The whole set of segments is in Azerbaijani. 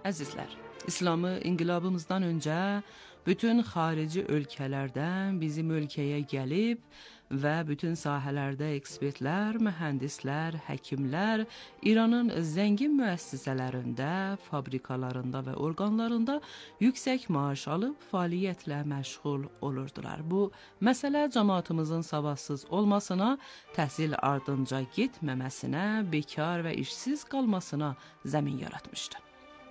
Əzizlər, İslamı inqilabımızdan öncə bütün xarici ölkələrdən bizim ölkəyə gəlib və bütün sahələrdə ekspertlər, mühəndislər, həkimlər İranın zəngin müəssisələrində, fabrikalarında və orqanlarında yüksək maaş alıb fəaliyyətlə məşğul olurdular. Bu məsələ cəmaatımızın savadsız olmasına, təhsil ardınca getməməsinə, bekar və işsiz qalmasına zəmin yaratmışdı.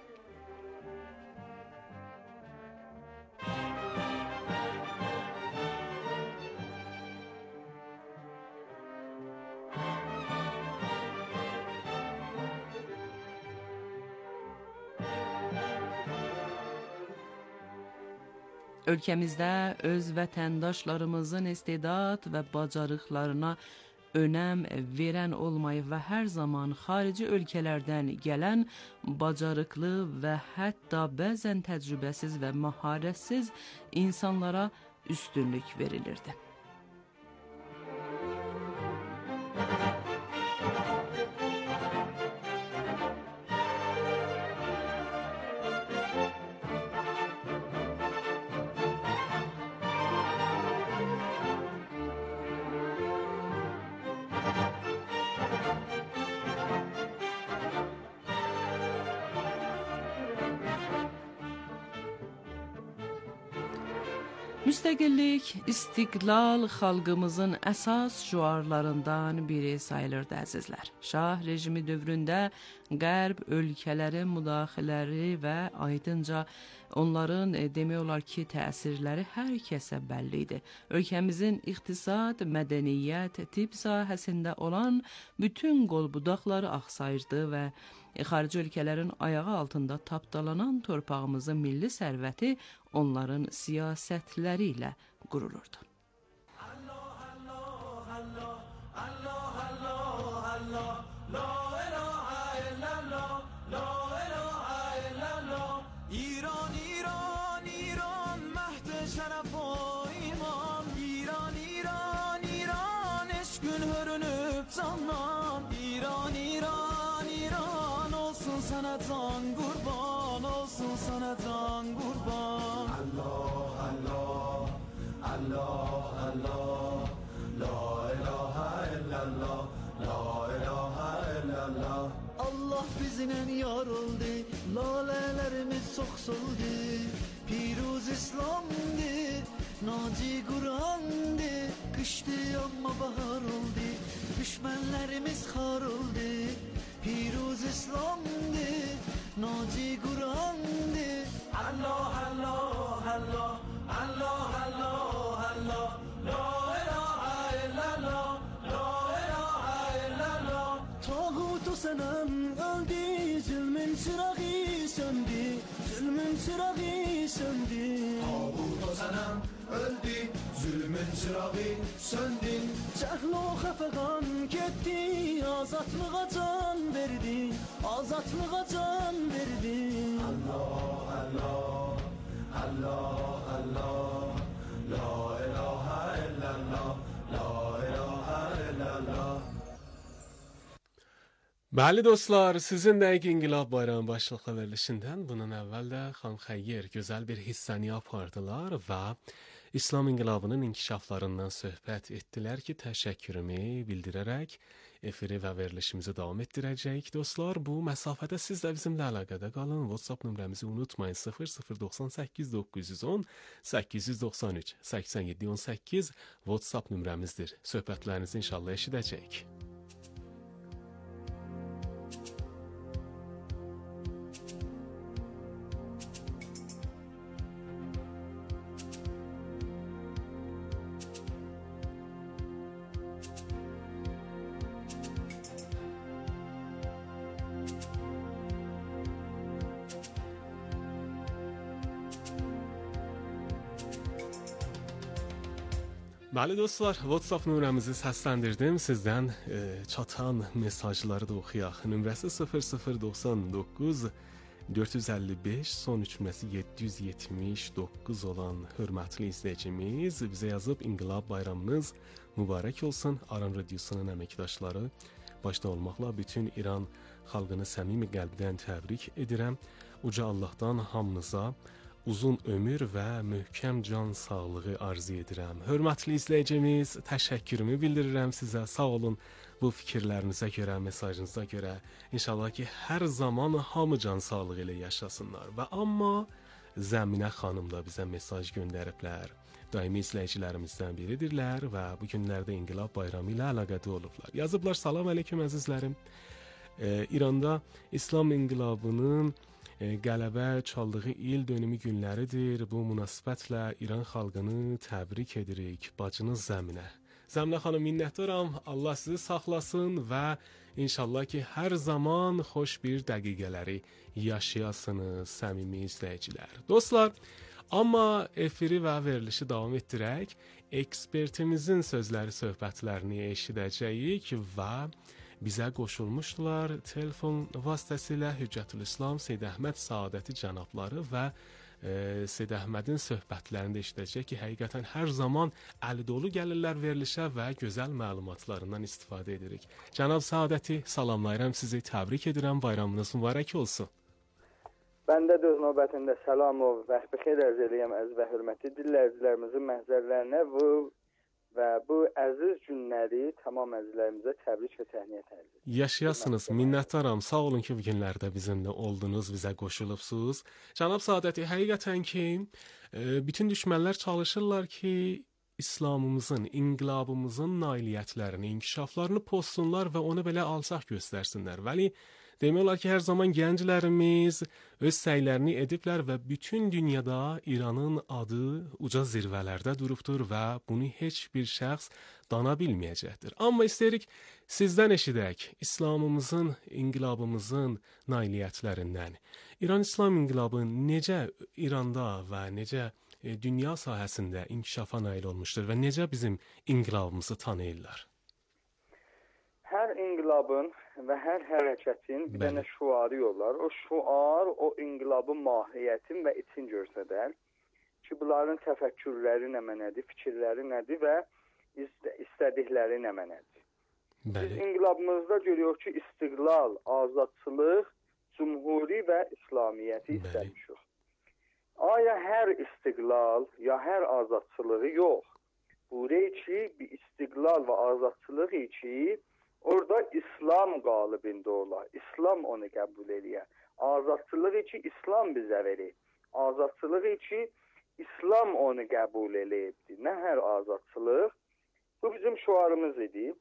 Ölkəmizdə öz vətəndaşlarımızın istedad və bacarıqlarına önəm verən olmayıb və hər zaman xarici ölkələrdən gələn bacarıqlı və hətta bəzən təcrübəsiz və məharətsiz insanlara üstünlük verilirdi. Müstəqillik, istiqlal xalqımızın əsas şüarlarından biri sayılırdı əzizlər. Şah rejimi dövründə Qərb ölkələrin müdaxilələri və aydınca onların demək olar ki, təsirləri hər kəsə bəlli idi. Ölkəmizin iqtisad, mədəniyyət, tibb sahəsində olan bütün qol-budaqları axsayırdı və xarici ölkələrin ayağı altında tapdalanan torpağımızın milli sərvəti onların siyasətləri ilə qurulurdu. Sana can kurban olsun, sana can kurban. Allah Allah Allah Allah, la ilahe illallah, la ilahe illallah. Allah bizden yar oldu, lalelerimiz çok soldu. Piruz İslam'dı, Naci Kur'an'dı. Kıştı ama bahar oldu, düşmanlarımız xar oldu. Piruz İslam'dı, Naci Kur'an'dı. Allah Allah Allah Allah Allah Allah, la ilahe illallah, la ilahe illallah. Tağut-u senem öldü, zulmün çırağı söndü, zulmün çırağı söndü. Tağut-u senem öldü, zulmün çırağı söndü. Cəhl-o xəfəqan getdi, azatlığa can verdi, azatlığa can verdi. Allah Allah Allah Allah, la ilahe illallah, la ilahe illallah. Bəli dostlar, sizin dəqiq İnqilab Bayramı başlıqlı verilişindən bunun əvvəl də Xan Xəyyər gözəl bir hissəni apardılar və İslam İnqilabının inkişaflarından söhbət etdilər ki, təşəkkürümü bildirərək efiri və verilişimizi davam etdirəcəyik. Dostlar, bu məsafədə siz də bizimlə əlaqədə qalın. WhatsApp nömrəmizi unutmayın, 0098 910 893 8718 WhatsApp nömrəmizdir. Söhbətlərinizi inşallah eşidəcəyik. Bəli dostlar, WhatsApp nömrəmizi səsləndirdim. Sizdən çatan mesajları da oxuyaq. Nömrəsi 0099 455 son üçməsi 779 olan hörmətli izləyicimiz bizə yazıb İnqilab Bayramınız mübarək olsun. Aran Radiosunun əməkdaşları başda olmaqla bütün İran xalqını səmimi qəlbdən təbrik edirəm. Uca Allahdan hamınıza uzun ömür və möhkəm can sağlığı arzu edirəm. Hörmətli izləyicimiz, təşəkkürümü bildirirəm sizə. Sağ olun bu fikirlərinizə görə, mesajınıza görə. İnşallah ki, hər zaman hamı can sağlığı ilə yaşasınlar. Və amma Zəminə xanım da bizə mesaj göndəriblər. Daimi izləyicilərimizdən biridirlər və bu günlərdə İnqilab Bayramı ilə əlaqədə olublar. Yazıblar: salam əleyküm əzizlərim. İranda İslam İnqilabının qələbə çaldığı il dönümü günləridir. Bu münasibətlə İran xalqını təbrik edirik. Bacınız Zəminə. Zəminə xanım, minnətdaram. Allah sizi saxlasın və inşallah ki, hər zaman xoş bir dəqiqələri yaşayasınız, səmimi izləyicilər. Dostlar, amma efiri və verilişi davam etdirək. Ekspertimizin sözləri, söhbətlərini eşidəcəyik və bizə qoşulmuşdular telefon vasitəsilə Hüccətülislam Seyyid Əhməd Saadəti cənabları və Seyyid Əhmədin söhbətlərində eşidəcək ki, həqiqətən hər zaman əli dolu gəlirlər verilişə və gözəl məlumatlarından istifadə edirik. Cənab Saadəti, salamlayıram sizi, təbrik edirəm, bayramınız mübarək olsun. Ben de öz növbətində salam və vaxt xeyir arz edirəm əziz və hörmətli dinləyicilərimizin məhzərlərinə və bu əziz günləri tamam əzizlərimizə təbrik və təhniyət edirəm. Yaşayasınız, minnətdaram. Sağ olun ki, bu günlərdə bizimlə oldunuz, bizə qoşulubsuz. Cənab Saadəti, həqiqətən ki, bütün düşmənlər çalışırlar ki, İslamımızın, inqilabımızın nailiyyətlərini, inkişaflarını pozsunlar və onu belə alçaq göstərsinlər. Vəli demək olar ki, hər zaman gənclərimiz öz səylərini ediblər və bütün dünyada İranın adı uca zirvələrdə durubdur və bunu heç bir şəxs dana bilməyəcəkdir. Amma istəyirik sizdən eşidək İslamımızın, inqilabımızın nailiyyətlərindən. İran İslam inqilabı necə İranda və necə dünya sahəsində inkişafa nail olmuşdur və necə bizim inqilabımızı tanıyırlar? Hər inqilabın və hər hərəkətin bir dənə şuarı yollar. O şuar, o inqilabın mahiyyətin və için göstərər ki, bunların təfəkkürləri nə mənədir, fikirləri nədir və istədikləri nə mənədir. Biz inqilabımızda görüyoruz ki, istiqlal, azadçılıq, cumhuri və İslamiyyəti istəmişik. Aya hər istiqlal, ya hər azadçılığı yox. Buraya ki, bir istiqlal və azadçılığı ki, orada İslam qalibində olar. İslam onu qəbul edir. Azadçılığı ki, İslam bizə verir. Azadçılığı ki, İslam onu qəbul edir. Nə hər azadçılıq? Bu bizim şuarımız idi.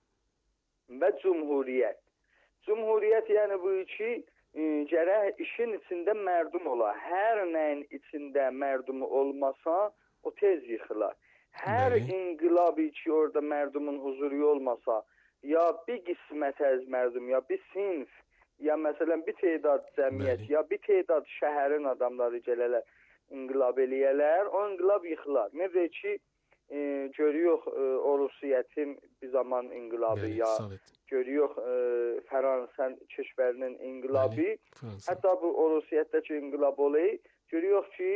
Və cumhuriyyət. Cumhuriyyət yəni bu ki, gərək işin içində mərdum olar. Hər nəyin içində mərdumu olmasa, o tez yıxılar. Hər inqilabı ki, orada mərdumun huzuru olmasa, ya bir qismət əz mərdum, ya bir sinf, ya məsələn bir tədad cəmiyyət, ya bir tədad şəhərin adamları gələrlər, inqilab eləyərlər, o inqilab yıxılar. Necə ki, görüyoruz o Rusiyyətin bir zaman inqilabı, ya görüyoruz Fransa keşvərinin inqilabı, hətta bu o Rusiyyətdəki inqilab olayı, görüyoruz ki,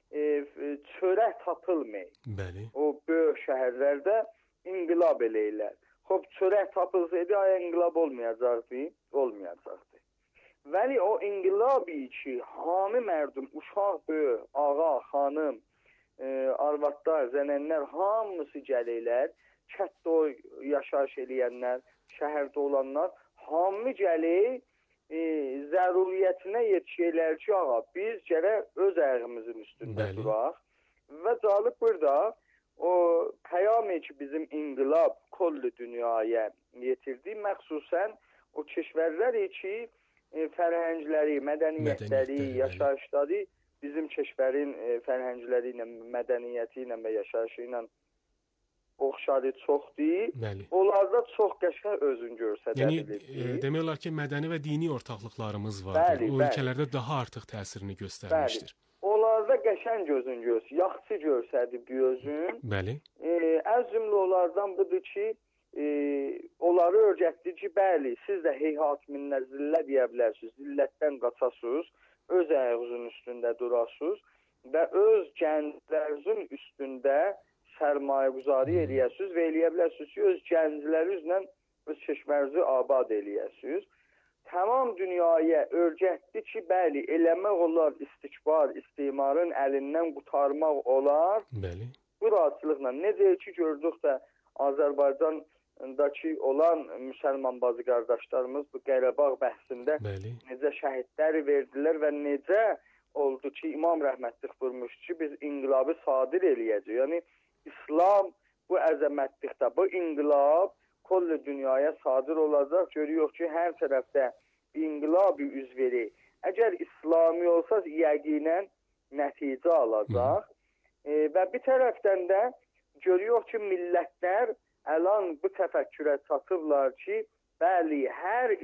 çörək tapılmır. O böyük şəhərlərdə inqilab eləyirlər. Xoş, çörək tapılsaydı, aya inqilab olmayacaqdı, olmayacaqdı. Vəli o inqilabı ki, hamı mərdum, uşaq böyük, ağa, xanım, arvadlar, zənənlər, hamısı gəlirlər, kətdə yaşayış eləyənlər, şəhərdə olanlar, hamı gəlir, zəruriyyətinə yetişirlər ki, ağa, biz gərək öz ayağımızın üstündə duraq. Və calib burada, o pəyamı ki, bizim inqilab kollu dünyaya yetirdi, məxsusən o keşvərlər ki, fərhəngləri, mədəniyyətləri, yaşayışları bizim keşvərin fərhəngləri ilə, mədəniyyəti ilə və yaşayışı ilə oxşarı çoxdur. Onlarda çox qəşəng özün göstərə bilir. Yəni, demək olar ki, mədəni və dini ortaqlıqlarımız vardır. O ölkələrdə daha artıq təsirini göstərmişdir. Onlarda qəşəng özün göstər, yaxşı göstərdi bir özün. Ən cümlə onlardan budur ki, onları öyrətdi ki, bəli, siz də heyhat minlə zillə deyə bilərsiniz, zillətdən qaçasınız, öz ayağınızın üstündə durasınız və öz gənclərinizin üstündə sərmayə quzarı eləyəsiniz və eləyə bilərsiniz ki, öz gənclərinizlə öz keşvərinizi abad eləyəsiniz. Tamam dünyaya örgətdi ki, bəli, eləmək olar, istikbar, istimarın əlindən qurtarmaq olar. Bəli. Bu rahatçılıqla necə ki gördük də Azərbaycandakı olan müsəlman bazı qardaşlarımız bu Qarabağ bəhsində Bəli. necə şəhidləri verdilər və necə oldu ki, İmam rəhmətlik buyurmuş ki, biz inqilabı sadir eləyəcəyik. Yəni İslam bu əzəmətlikdə, bu inqilab kollu dünyaya sadir olacaq. Görüyoruz ki, hər tərəfdə inqilabi üz verir. Əgər İslami olsa, yəqinən nəticə alacaq. Və bir tərəfdən də görüyoruz ki, millətlər əlan bu təfəkkürə çatıblar ki, bəli, hər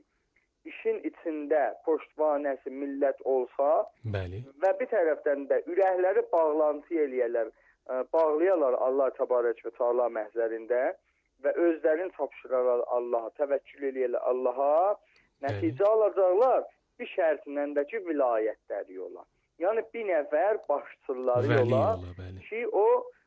işin içində poştvanəsi millət olsa, bəli, və bir tərəfdən də ürəkləri bağlantı bağlayalar Allah təbarək və Teala məhzərində və özlərini tapşırarlar Allaha, təvəkkül eləyirlər Allaha, nəticə alacaqlar bir şərtlə də ki, vilayətləri yola. Yəni bir nəfər başçıları yola ki, o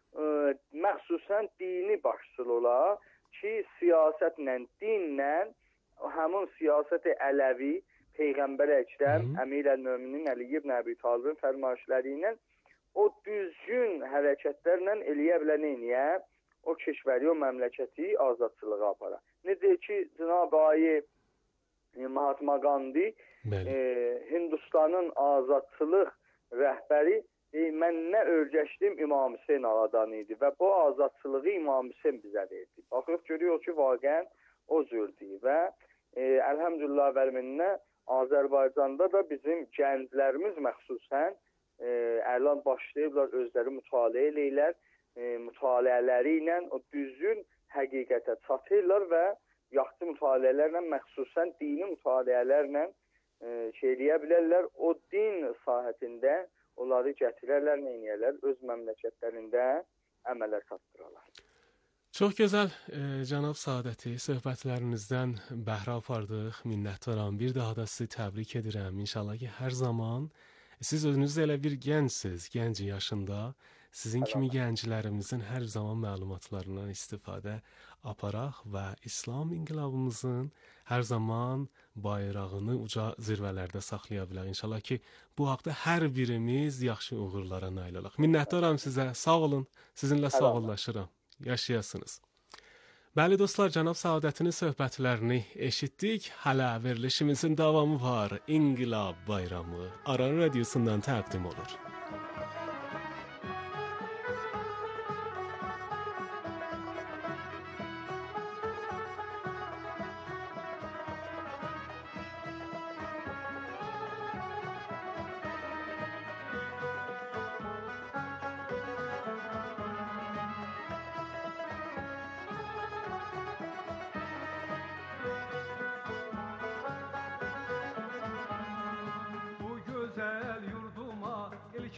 məxsusən dini başçılı ola ki, siyasətlə, dinlə, həmin siyasət-i Ələvi, Peyğəmbər Əkrəm, Əmir əl-Möminin Əli ibn Əbi Talibin fərmayişləri ilə o düzgün hərəkətlərlə eləyə bilən eyniyə o keşvəri, o məmləkəti azadçılığa apara. Necə ki, Cənab-ı Ayi Mahatma Gandhi Hindistanın azadçılıq rəhbəri mən nə örgəşdim İmam Hüseyn ağadan idi və bu azadçılığı İmam Hüseyn bizə verdi. Baxırıq, görüyoruz ki, vaqən o cürdür və əlhəmdülillah vəlminnə Azərbaycanda da bizim gənclərimiz məxsusən əlan başlayıblar, özləri mütaliə eləyirlər, mütaliələri ilə o düzgün həqiqətə çatırlar və yaxşı mütaliələrlə, məxsusən dini mütaliələrlə eləyə bilərlər. O din sahəsində onları gətirərlər, neynəyərlər, öz məmləkətlərində əmələ çatdırarlar. Çox gözəl, cənab Saadəti, söhbətlərinizdən bəhrə apardıq, minnətdaram. Bir daha da sizi təbrik edirəm. İnşallah ki, hər zaman siz özünüz elə bir gəncsiniz, gənc yaşında. Sizin kimi gənclərimizin hər zaman məlumatlarından istifadə aparaq və İslam inqilabımızın hər zaman bayrağını uca zirvələrdə saxlaya bilək. İnşallah ki, bu haqda hər birimiz yaxşı uğurlara nail olaq. Minnətdaram sizə, sağ olun, sizinlə sağollaşıram, yaşayasınız. Bəli dostlar, cənab Saadətinin söhbətlərini eşitdik. Hələ verilişimizin davamı var. İnqilab bayramı Aran radiosundan təqdim olur. güzel yurduma ilk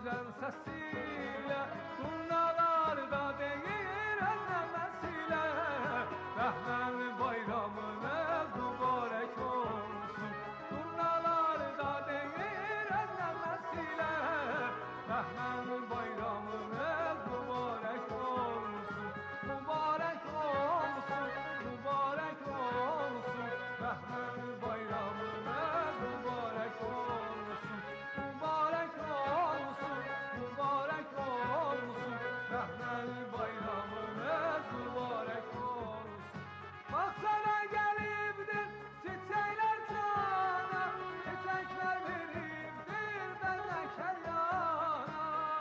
güzel sesiyle, turnalarda değil ellemesiyle, Bəhmən bayramınız mübarek olsun. Turnalarda değil ellemesiyle, Bəhmən bayramınız mübarek olsun. Mübarek olsun, mübarek olsun, Bəhmən bayramınız mübarek olsun. Mübarek olsun, mübarek olsun, Bəhmən bayramınız mübarek olsun. Baksana gelipdir çiçekler cana, çiçekler veripdir benden yana.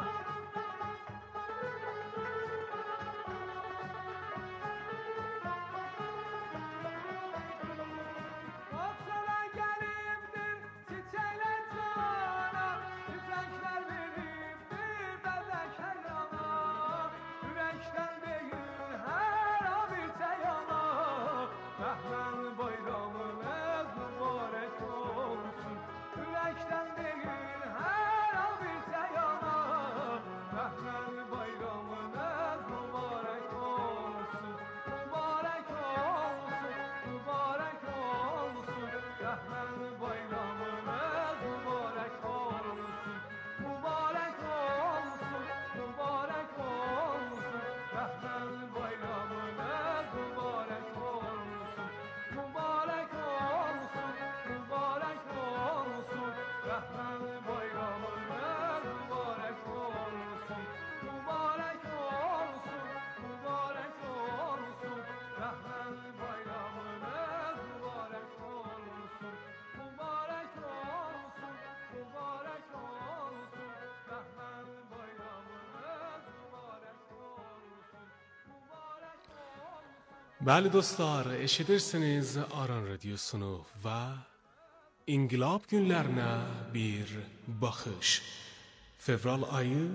Baksana gelipdir çiçekler cana, çiçekler veripdir benden yana. Yürekten değil her abite yana, Bəhmən bayramınız mübarek olsun. Yürekten değil her abite yana, Bəhmən bayramınız mübarek olsun. Mübarek olsun, mübarek olsun, Bəhmən bayramınız mübarek olsun. Mübarek olsun, mübarek olsun, Bəhmən bayramınız mübarek olsun. Mübarek olsun, mübarek olsun, Bəhmən bayramınız mübarek olsun. Mübarek olsun, mübarek olsun, Bəhmən bayramınız mübarek olsun. Mübarek olsun, mübarek olsun, Bəhmən bayramınız mübarek olsun. Mübarek olsun. Bəli dostlar, eşidirsiniz Aran Radiosunu və İnqilab günlərinə bir baxış. Fevral ayı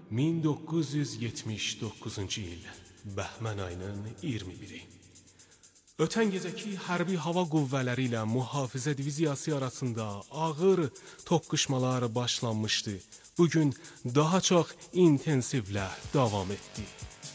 1979-cu il, Bəhmən ayının 21-i. Ötən gecəki hərbi hava qüvvələri ilə mühafizə diviziyası arasında ağır toqquşmalar başlanmışdı. Bugün daha çox intensivlə davam etdi.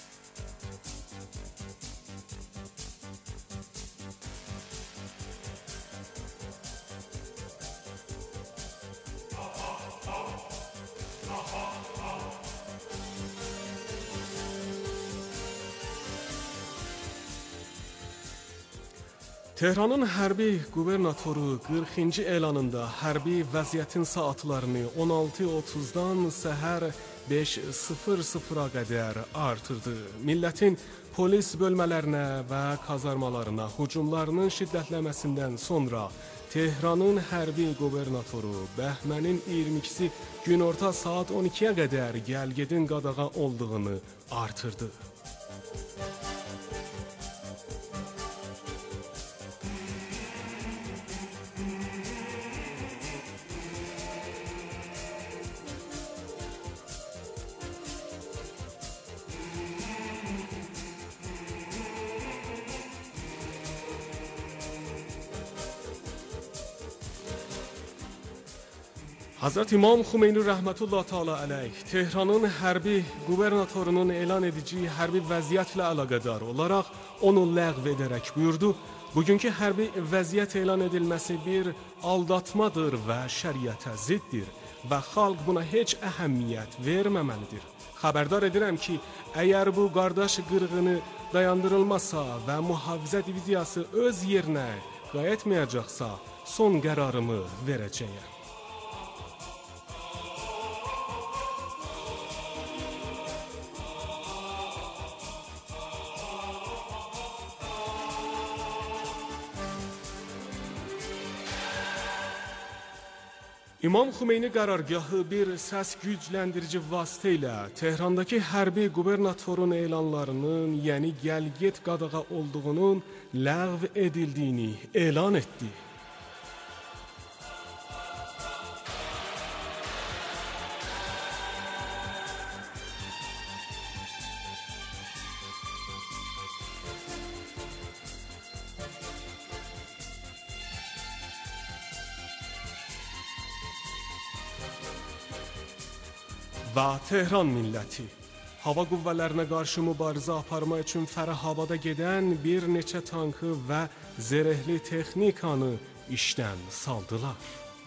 Tehranın hərbi qubernatoru 40-cı elanında hərbi vəziyyətin saatlarını 16:30-dan səhər 5:00-a qədər artırdı. Millətin polis bölmələrinə və kazarmalarına hücumlarının şiddətlənməsindən sonra Tehranın hərbi qubernatoru Bəhmənin 22-si günorta saat 12-yə qədər gəlgedin qadağa olduğunu artırdı. Hazreti İmam Xümeyni rəhmətullah təala əleyh Tehranın hərbi qubernatorunun elan edici hərbi vəziyyətlə əlaqədar olaraq onu ləğv edərək buyurdu. Bugünkü hərbi vəziyyət elan edilməsi bir aldatmadır və şəriətə ziddir və xalq buna heç əhəmiyyət verməməlidir. Xəbərdar edirəm ki, əgər bu qardaş qırğını dayandırılmazsa və mühafizə diviziyası öz yerinə qayıtmayacaqsa, son qərarımı verəcəyəm. İmam Xümeyni qərargahı bir səs gücləndirici vasitə ilə Tehrandakı hərbi qubernatorun elanlarının, yəni gəlged qadağa olduğunun ləğv edildiyini elan etdi. və Tehran milləti hava qüvvələrinə qarşı mübarizə aparmaq üçün Fərəhabada gedən bir neçə tankı və zirehli texnikanı işdən saldılar.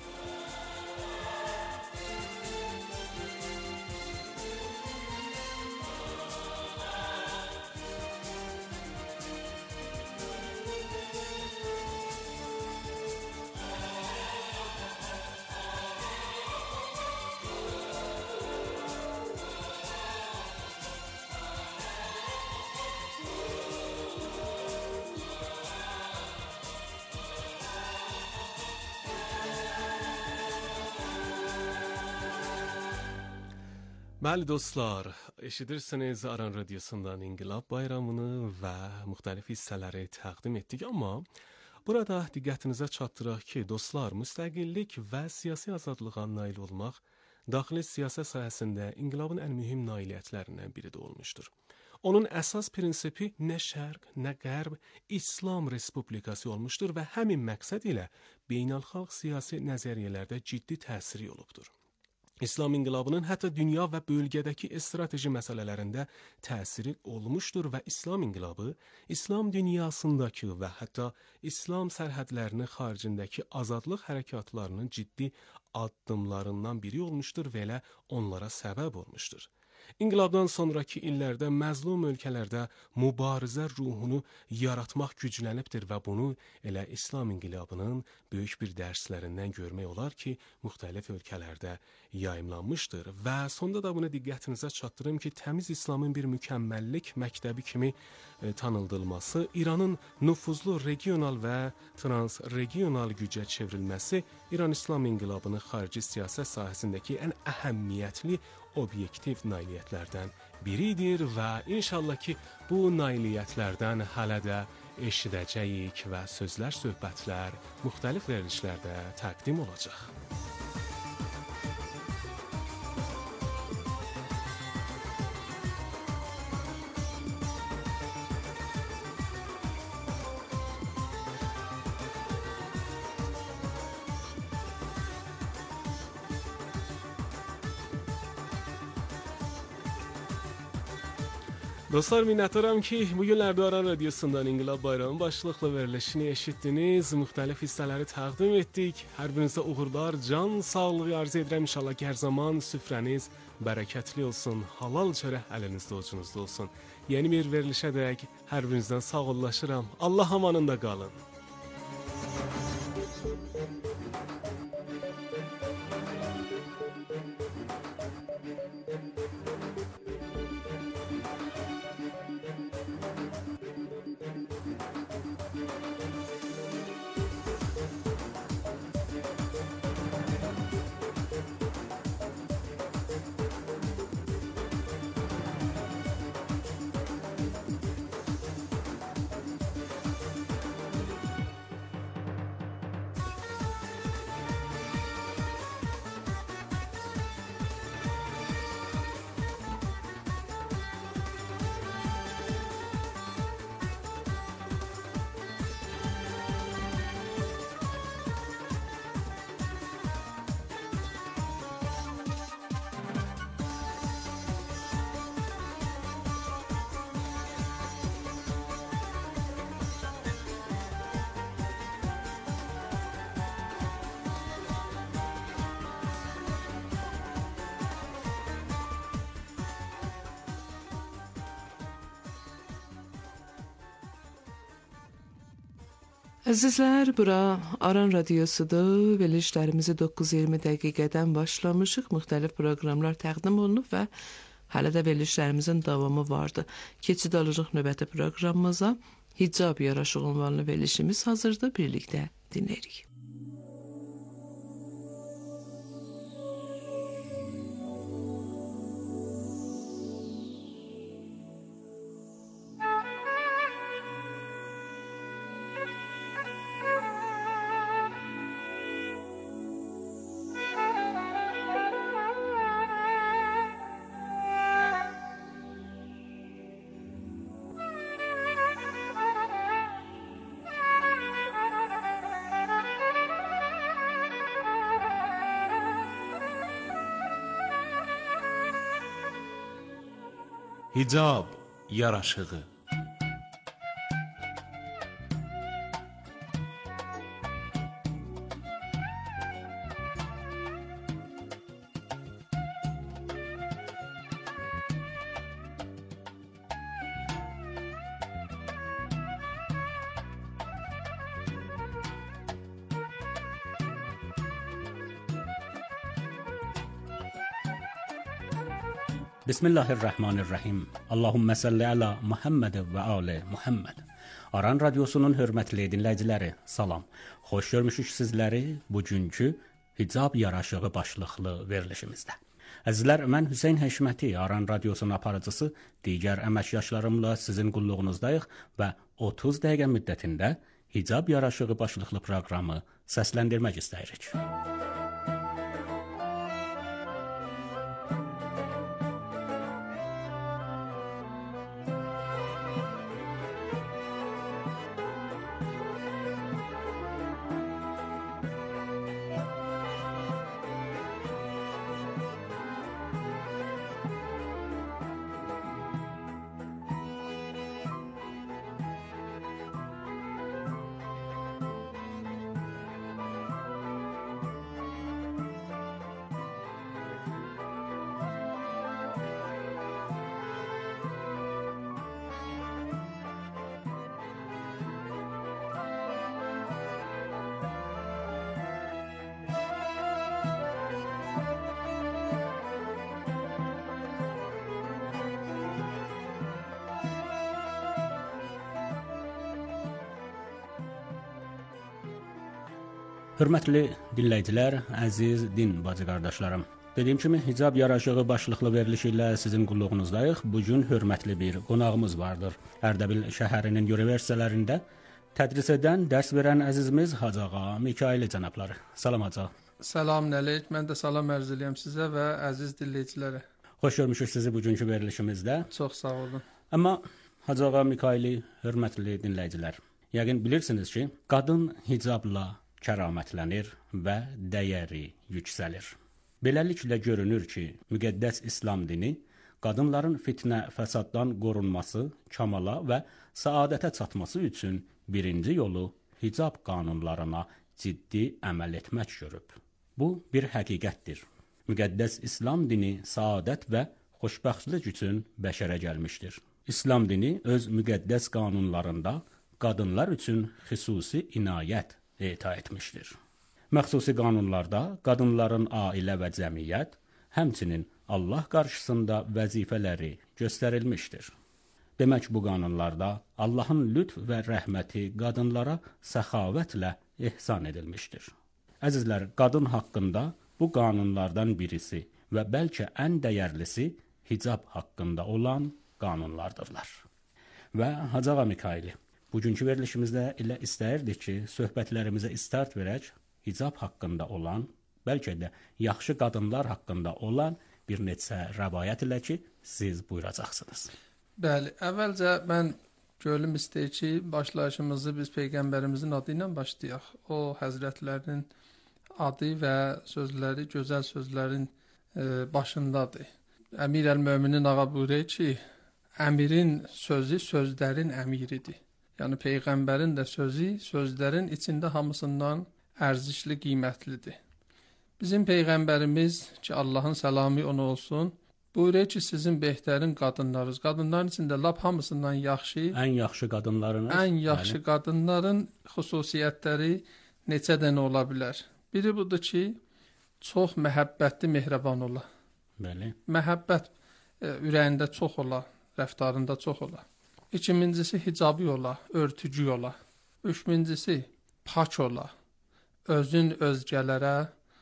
Bəli dostlar, eşidirsiniz Aran Radyosu'ndan İnqilab Bayramını və müxtəlif hissələri təqdim etdik, amma burada diqqətinizə çatdıraq ki, dostlar, müstəqillik və siyasi azadlığa nail olmaq daxili siyasət sahəsində inqilabın ən mühüm nailiyyətlərindən biri də olmuşdur. Onun əsas prinsipi nə şərq, nə qərb, İslam Respublikası olmuşdur və həmin məqsəd ilə beynəlxalq siyasi nəzəriyyələrdə ciddi təsiri olubdur. İslam inqilabının hətta dünya və bölgədəki strateji məsələlərində təsiri olmuşdur və İslam inqilabı İslam dünyasındakı və hətta İslam sərhədlərinin xaricindəki azadlıq hərəkatlarının ciddi addımlarından biri olmuşdur və elə onlara səbəb olmuşdur. İnqilabdan sonraki illərdə məzlum ölkələrdə mübarizə ruhunu yaratmaq güclənibdir və bunu elə İslam inqilabının böyük bir dərslərindən görmək olar ki, müxtəlif ölkələrdə yayımlanmışdır və sonda da buna diqqətinizə çatdırım ki, təmiz İslamın bir mükəmməllik məktəbi kimi tanıldılması, İranın nüfuzlu regional və transregional gücə çevrilməsi İran İslam inqilabının xarici siyasət sahəsindəki ən əhəmiyyətli obyektiv nailiyyətlərdən biridir və inşallah ki, bu nailiyyətlərdən hələ də eşidəcəyik və sözlər, söhbətlər müxtəlif verilişlərdə təqdim olacaq. Dostlar, minnətdaram ki, bu günlərdə Aran Radyosu'ndan İnqilab Bayramı başlıqlı verilişini eşitdiniz. Müxtəlif hissələri təqdim etdik. Hər birinizə uğurlar, can sağlığı arzu edirəm. İnşallah ki, hər zaman süfrəniz bərəkətli olsun, halal çörək əlinizdə, ucunuzda olsun. Yeni bir verilişə dək hər birinizdən sağollaşıram. Allah amanında qalın. Əzizlər, bura Aran Radyosu'dur. Verilişlərimizi 9:20 dəqiqədən başlamışıq. Müxtəlif proqramlar təqdim olunub və hələ də verilişlərimizin davamı vardı. Keçid alırıq növbəti proqramımıza. Hicab yaraşıq ünvanlı verilişimiz hazırdır. Birlikdə dinləyirik. Hicab yaraşığı. Bismillahirrahmanirrahim. Allahümme salli ala Muhammed və ali Muhammed. Aran Radiosunun hörmətli dinləyiciləri, salam. Xoş görmüşük sizləri bugünkü Hicab yaraşığı başlıqlı verilişimizdə. Əzizlər, mən Hüseyn Həşməti, Aran Radiosunun aparıcısı, digər əməkdaşlarımla sizin qulluğunuzdayıq və 30 dəqiqə müddətində Hicab yaraşığı başlıqlı proqramı səsləndirmək istəyirik. Hörmətli dinləyicilər, əziz din bacı qardaşlarım. Dediyim kimi Hicab yaraşığı başlıqlı verilişi ilə sizin qulluğunuzdayıq. Bugün hörmətli bir qonağımız vardır. Ərdəbil şəhərinin universitetlərində tədris edən, dərs verən əzizimiz Hacı ağa Mikail cənabları. Salam Hacı. Salam Nəlik, mən də salam ərz edirəm sizə və əziz dinləyicilərə. Xoş görmüşük sizi bugünkü verilişimizdə. Çox sağ olun. Amma Hacı ağa Mikaili, hörmətli dinləyicilər, yəqin bilirsiniz ki, qadın hicabla kəramətlənir və dəyəri yüksəlir. Beləliklə görünür ki, müqəddəs İslam dini qadınların fitnə, fəsaddan qorunması, kamala və səadətə çatması üçün birinci yolu hicab qanunlarına ciddi əməl etmək görüb. Bu bir həqiqətdir. Müqəddəs İslam dini səadət və xoşbəxtlik üçün bəşərə gəlmişdir. İslam dini öz müqəddəs qanunlarında qadınlar üçün xüsusi inayət eta etmişdir. Məxsusi qanunlarda qadınların ailə və cəmiyyət, həmçinin Allah qarşısında vəzifələri göstərilmişdir. Demək, bu qanunlarda Allahın lütf və rəhməti qadınlara səxavətlə ehsan edilmişdir. Əzizlər, qadın haqqında bu qanunlardan birisi və bəlkə ən dəyərlisi hicab haqqında olan qanunlardırlar. Və Hacı ağa Mikaili, bugünkü verilişimizdə elə istəyirdik ki, söhbətlərimizə start verək, hicab haqqında olan, bəlkə də yaxşı qadınlar haqqında olan bir neçə rəvayət ilə ki, siz buyuracaqsınız. Bəli, əvvəlcə mən gönlüm istəyir ki, başlayışımızı biz Peyğəmbərimizin adı ilə başlayaq. O, həzrətlərinin adı və sözləri, gözəl sözlərin başındadır. Əmir əl-Möminin ağa buyurur ki, əmirin sözü sözlərin əmiridir. Yəni Peyğəmbərin də sözü sözlərin içində hamısından ərzişli, qiymətlidir. Bizim Peyğəmbərimiz, ki Allahın səlamı ona olsun, buyurur ki, sizin behtərin qadınlarınız. Qadınların içində lap hamısından yaxşı, ən yaxşı qadınlarınız. Ən yaxşı qadınların xüsusiyyətləri neçə dənə ola bilər? Biri budur ki, çox məhəbbətli, mehriban ola. Bəli. Məhəbbət ürəyində çox ola, rəftarında çox ola. İkincisi hicabı ola, örtücü ola. Üçüncüsü pak ola. Özün özgələrə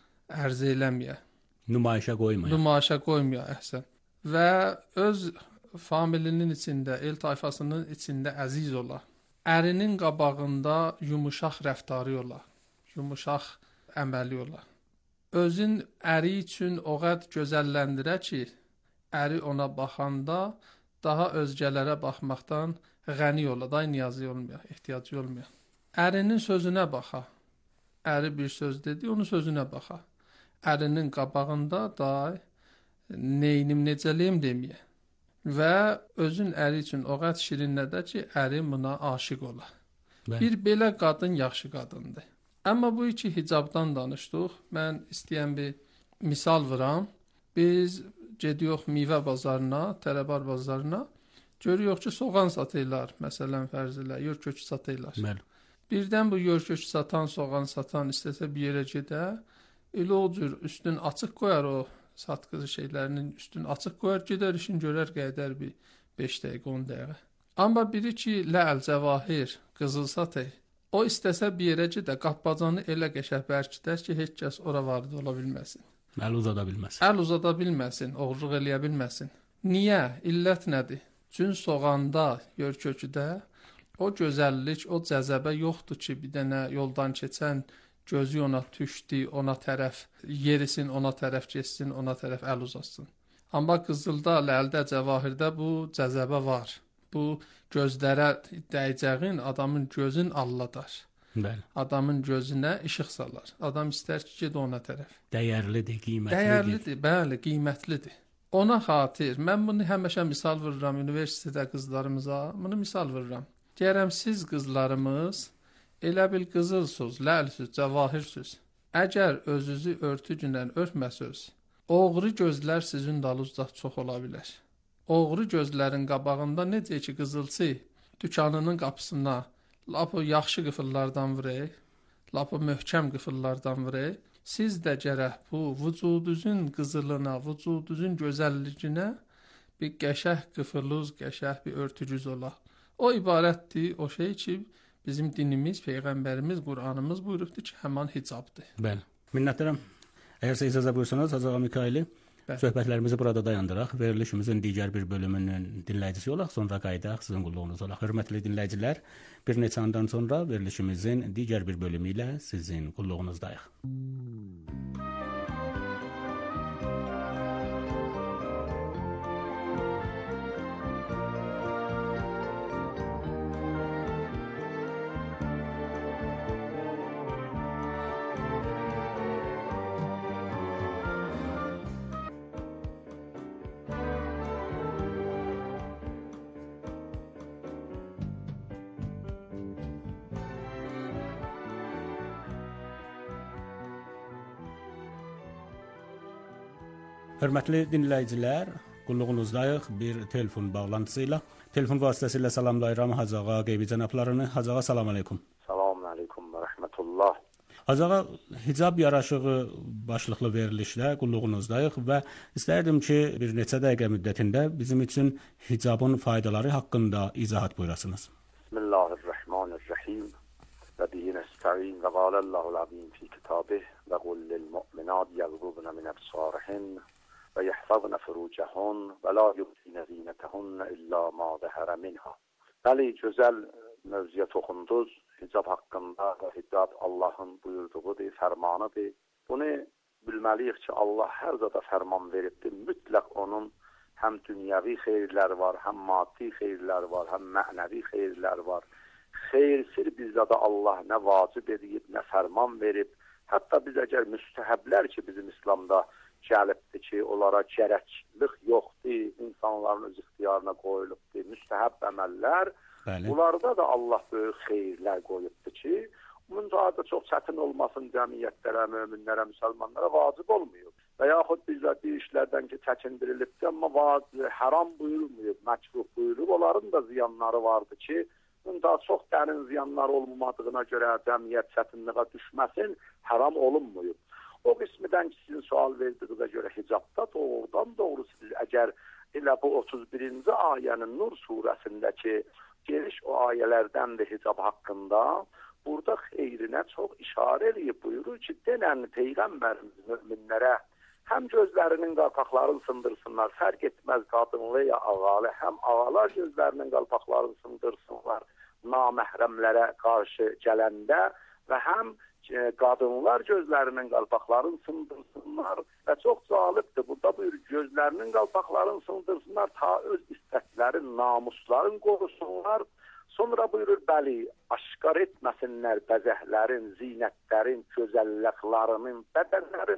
ərz eləməyə. Nümayişə qoymaya. Nümayişə qoymaya, əhsən. Və öz familinin içində, el tayfasının içində əziz ola. Ərinin qabağında yumuşaq rəftarı ola. Yumuşaq əməli ola. Özün əri üçün o qədər gözəlləndirə ki, əri ona baxanda daha özgələrə baxmaqdan ғəni ola, da niyazı olmaya, ehtiyacı olmaya. Ərinin sözünə baxa. Əri bir söz dedi, onun sözünə baxa. Ərinin qabağında da neynim necəliyim deməyə. və özün əri üçün o qədər şirin nədir ki, əri buna aşiq ola. Bəli. Bir belə qadın yaxşı qadındır. Amma bu iki hicabdan danışdıq. Mən istəyən bir misal vuram. Biz gedirik meyvə bazarına, tərəbar bazarına. Görürük ki, soğan satırlar, məsələn fərz elə, yörkök satırlar. Bəli. Birdən bu yörkök satan, soğan satan istəsə bir yerə gedə, elə o cür üstün açıq qoyar o satqıcı şeylərinin üstünü açıq qoyar, gedər işin görər qədər bir 5 dəqiqə, 10 dəqiqə. Amma biri ki, ləl, cəvahir, qızıl satır, o istəsə bir yerə gedə, qapbacanı elə qəşəng bərkidər ki, heç kəs ora varid ola bilməsin. Əl uzada bilməsin. Əl uzada bilməsin, oğurluq eləyə bilməsin. Niyə? İllət nədir? Çünki soğanda, yörköküdə o gözəllik, o cəzəbə yoxdur ki, bir dənə yoldan keçən gözü ona tüşdü, ona tərəf yerisin, ona tərəf geçsin, ona tərəf əl uzatsın. Amma qızılda, ləldə, cəvahirdə bu cəzəbə var. Bu gözlərə dəyəcəyin adamın gözün alladar. Bəli. Adamın gözünə işıq salar. Adam istər ki, ged ona tərəf. Dəyərlidir, qiymətlidir. Dəyərlidir, bəli, qiymətlidir. Ona xatir, mən bunu həmişə misal vururam universitetdə qızlarımıza, bunu misal vururam. Deyərəm, siz qızlarımız elə bil qızılsız, ləlsüz, cəvahirsüz. Əgər özünüzü örtücünlə örtməsəz, oğru gözlər sizin dalınızda çox ola bilər. Oğru gözlərin qabağında necə ki qızılçı dükanının qapısına lap o yaxşı qıfıllardan vurur, lap o möhkəm qıfıllardan vurur. Siz də gərək bu vücudunuzun qızılına, vücudunuzun gözəlliyinə bir qəşəng qıfılız, qəşəng bir örtücüz ola. O ibarətdir, o şey ki, bizim dinimiz, Peyğəmbərimiz, Qur'anımız buyurubdur ki, həman hicabdır. Bəli. Minnətdaram. Əgər siz icazə buyursanız, Hacı Ağa Mikaili, söhbətlərimizi burada dayandıraq. Verilişimizin digər bir bölümünün dinləyicisi olaq, sonra qayıdaq, sizin qulluğunuz olaq. Hörmətli dinləyicilər, bir neçə andan sonra verilişimizin digər bir bölümü ilə sizin qulluğunuzdayıq. Hörmətli dinləyicilər, qulluğunuzdayıq bir telefon bağlantısı ilə. Telefon vasitəsilə salamlayıram Hacı Ağa qeybi cənablarını. Hacı Ağa, salam aleykum. Selamun aleykum və rəhmətullah. Hacı Ağa, hicab yaraşığı başlıqlı verilişdə qulluğunuzdayıq və istərdim ki, bir neçə dəqiqə müddətində bizim üçün hicabın faydaları haqqında izahat buyurasınız. Bismillahirrahmanirrahim. Və bihi nəstəin və qaləllahu l-azim fi kitabih və qul lil-mu'minat yəğdudna min əbsarihin və yəhfazna furucəhun və la yubdina zinətəhunna illa ma zəhərə minha. Bəli, gözəl mövzuya toxunduz. Hicab haqqında və hicab Allahın buyurduğudur, fərmanıdır. Bunu bilməliyik ki, Allah hər zada fərman veribdir. Mütləq onun həm dünyəvi xeyirləri var, həm maddi xeyirləri var, həm mənəvi xeyirləri var. Xeyirsiz bizdə də Allah nə vacib edib, nə fərman verib. Hətta biz əgər müstəhəblər ki, bizim İslamda gəlibdir ki, onlara gərəklik yoxdur, insanların öz ixtiyarına qoyulubdur, müstəhəb əməllər, bunlarda da Allah böyük xeyirlər qoyubdur ki, bunun da çox çətin olmasın cəmiyyətlərə, möminlərə, müsəlmanlara vacib olmuyor. Və yaxud bizdə bir işlərdən ki, çəkindirilibdir, amma haram buyurulmuyor, məkruh buyurulub, onların da ziyanları vardır ki, bunda çox dərin ziyanlar olmadığına görə cəmiyyət çətinliğə düşməsin, haram olunmuyor. O qismidən ki, sizin sual verdiyinizə görə hicabda doğrudan doğru siz əgər elə bu 31-ci ayənin Nur surəsindəki geniş o ayələrdəndir hicab haqqında, burada xeyrinə çox işarə edib buyurur ki, denən Peyğəmbərimiz möminlərə həm gözlərinin qalpaqlarını sındırsınlar, fərq etməz qadınlı ya ağalı, həm ağalar gözlərinin qalpaqlarını sındırsınlar naməhrəmlərə qarşı gələndə və həm qadınlar gözlərinin qalpaqlarını sındırsınlar və çox cəlibdir. Burada buyurur, gözlərinin qalpaqlarını sındırsınlar, ta öz istəklərin, namusların qorusunlar. Sonra buyurur, bəli, aşkar etməsinlər bəzəklərin, zinətlərin, gözəlliklərinin, bədənlərin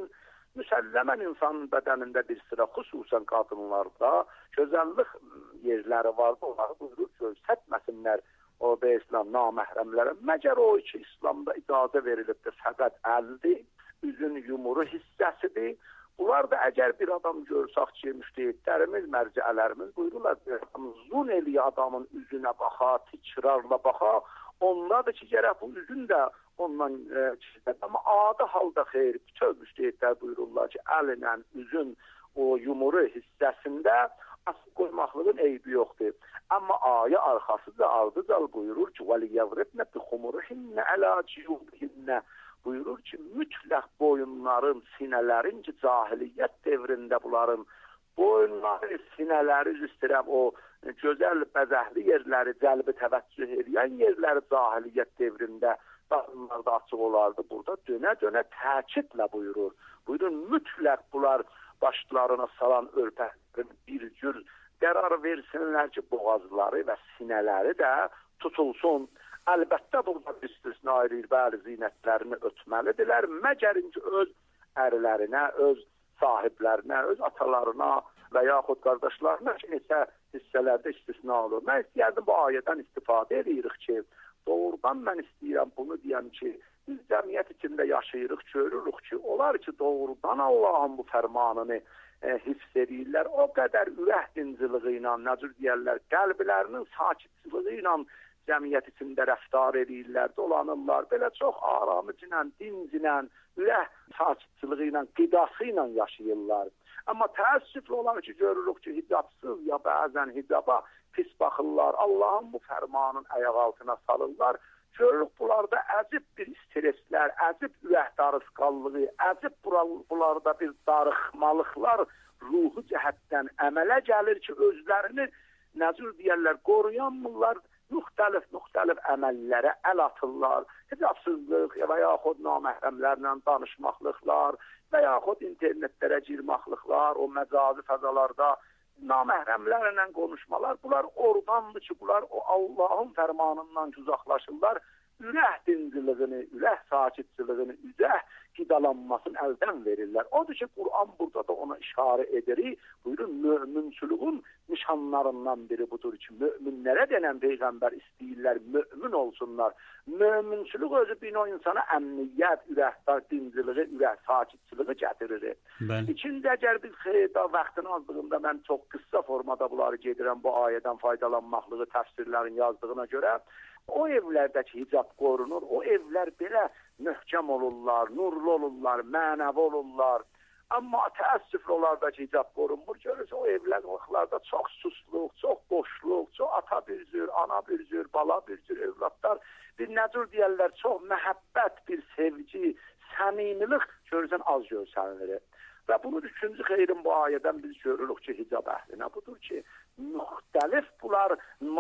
Müsəlləmən insanın bədənində bir sıra, xüsusən qadınlarda gözəllik yerləri vardı. Onları buyurur göstərməsinlər o İslam naməhrəmlərə. Məgər o ki, İslamda icazə verilibdir, fəqət əldir, üzün yumuru hissəsidir. Bunlar da əgər bir adam görsək ki, müştəhidlərimiz, mərcələrimiz buyururlar, zun eləyə adamın üzünə baxa, tikrarla baxa, ondadır ki, gərək bu üzün də ondan çizdir. Amma adi halda xeyr, bütün müştəhidlər buyururlar ki, əllə üzün o yumuru hissəsində asıl qoymaqlığın eybi yoxdur. Amma ayə arxasıca ardıcal buyurur ki, وَلِيَضْرِبْنَ بِخُمُرِهِنَّ عَلَى جُيُوبِهِنَّ buyurur ki, mütləq boyunların, sinələrin ki, cahiliyyət devrində bunların boyunları, sinələri üstürəm o gözəl bəzəhli yerləri, cəlbi təvəccüh edən yerləri cahiliyyət devrində qadınlarda açıq olardı. Burada dönə-dönə təkidlə buyurur. Buyurun, mütləq bunlar başlarına salan örpəklərin bir cür qərar versinlər ki, boğazları və sinələri də tutulsun. Əlbəttə burada istisna edir, bəli zinətlərini ötməlidirlər. Məgərin ki, öz ərlərinə, öz sahiblərinə, öz atalarına və yaxud qardaşlarına ki, neçə hissələrdə istisna olur. Mən istəyərdim bu ayədən istifadə edirik ki, doğrudan mən istəyirəm bunu deyəm ki, biz cəmiyyət içində yaşayırıq, görürük ki, onlar ki, doğrudan Allahın bu fərmanını hifz edirlər. O qədər ürək dinciliği ilə, necür deyərlər, qəlblərinin sakitçiliği ilə cəmiyyət içində rəftar edirlər, dolanırlar. Belə çox aramıcı, dinclə, ürək sakitçiliği ilə, qidası ilə yaşayırlar. Amma təəssüflü olan ki, görürük ki, hicabsız ya bəzən hicaba pis baxırlar. Allahın bu fərmanın ayaq altına salırlar. Görürük bunlarda əzib bir streslər, əzib ürək darısqallığı, əzib bunlarda bir darıxmalıqlar ruhu cəhətdən əmələ gəlir ki, özlərini necür deyərlər, qoruyanmırlar, müxtəlif əməllərə əl atırlar. Hicabsızlıq və yaxud naməhrəmlərlə danışmaqlıqlar və yaxud internetlərə girmaqlıqlar, o məcazi fəzalarda naməhrəmlərlə konuşmalar, bunlar oradandır ki, bunlar o Allahın fərmanından uzaqlaşırlar. Ürək dinciliyini, ürək sakitçiliyini, ürək qidalanmasını əldən verirlər. Odur ki, Qur'an burada da ona işarə edir. Buyurun, möminçiliğin nişanlarından biri budur ki, möminlərə denən Peyğəmbər istəyirlər, mömin olsunlar. Möminçilik özü bir o insana əmniyyət, ürək dinciliyi, ürək sakitçiliyi gətirir. İkinci, əgər biz xeyda vaxtın azlığında mən çox qısa formada bunları gedirəm bu ayədən faydalanmaqlığı təfsirlərin yazdığına görə, o evlərdəki hicab qorunur, o evlər belə möhkəm olurlar, nurlu olurlar, mənəvi olurlar. Amma təəssüflə onlardakı hicab qorunmur. Görürsə, o evlərdə çox susluq, çox boşluq, çox ata bir cür, ana bir cür, bala bir cür, evlatlar bir necür deyərlər, çox məhəbbət, bir sevgi, səmimilik görürsən az görsənir. Və bunu üçüncü xeyrin bu ayədən biz görürük ki, hicab əhlinə budur ki, müxtəlif bunlar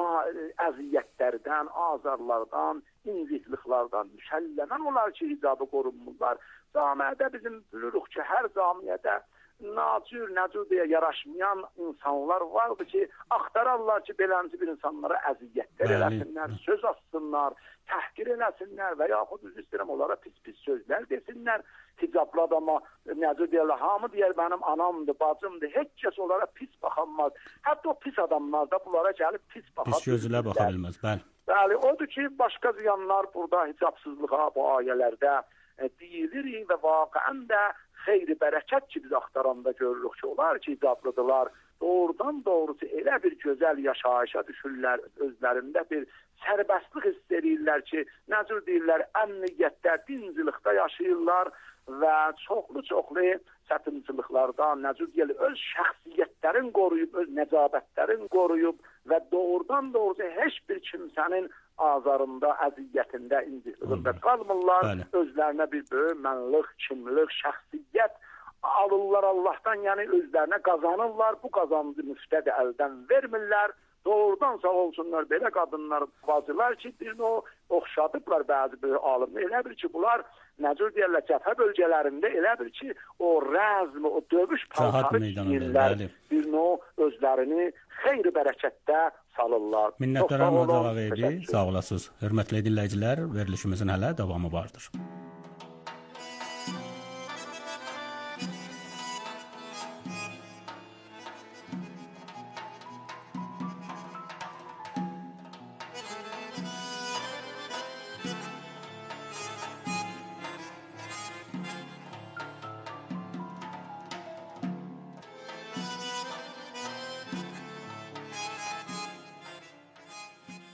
əziyyətlərdən, azarlardan, incikliklərdən müşəlləmən olar ki, hicabı qorunmurlar. Camiədə bizim bilirik ki, hər camiədə nacür deyə yaraşmayan insanlar vardır ki, axtararlar ki, belənci bir insanlara əziyyətlər eləsinlər, söz assınlar, təhqir eləsinlər və yaxud üzr istəyirəm, onlara pis sözlər desinlər. Hicablı adama necə deyirlər, hamı deyər mənim anamdır, bacımdır, heç kəs onlara pis baxanmaz. Hətta o pis adamlar da bunlara gəlib pis baxa pis gözlə baxa bilməz, bəli. Bəli, odur ki, başqa ziyanlar burada hicabsızlığa bu ayələrdə deyilir və vaqəən də xeyri bərəkət ki, biz axtaranda görürük ki, onlar ki, hicablıdırlar. Doğrudan doğrusu elə bir gözəl yaşayışa düşürlər, özlərində bir sərbəstlik hiss edirlər ki, necür deyirlər, əmniyyətdə, dincilikdə yaşayırlar və çoxlu çətinçiliklərdən, necür deyirlər, öz şəxsiyyətlərin qoruyub, öz nəcabətlərin qoruyub və doğrudan doğrusu heç bir kimsənin azarında, əziyyətində, incikliğində qalmırlar. Özlərinə bir böyük mənlik, kimlik, şəxsiyyət alırlar Allahdan, yəni özlərinə qazanırlar. Bu qazancı müftədə əldən vermirlər. Doğrudan sağ olsunlar belə qadınlar, bacılar ki, birini o oxşadıblar bəzi bir alimlər. Elə bir ki, bunlar necür deyərlər, cəbhə bölgələrində elə bir ki, o rəzm, o dövüş paltarı giyirlər, birini o özlərini xeyri bərəkətdə salırlar. Minnətdaram Hacı Ağayedi, sağ olasınız. Hörmətli dinləyicilər, verilişimizin hələ davamı vardır.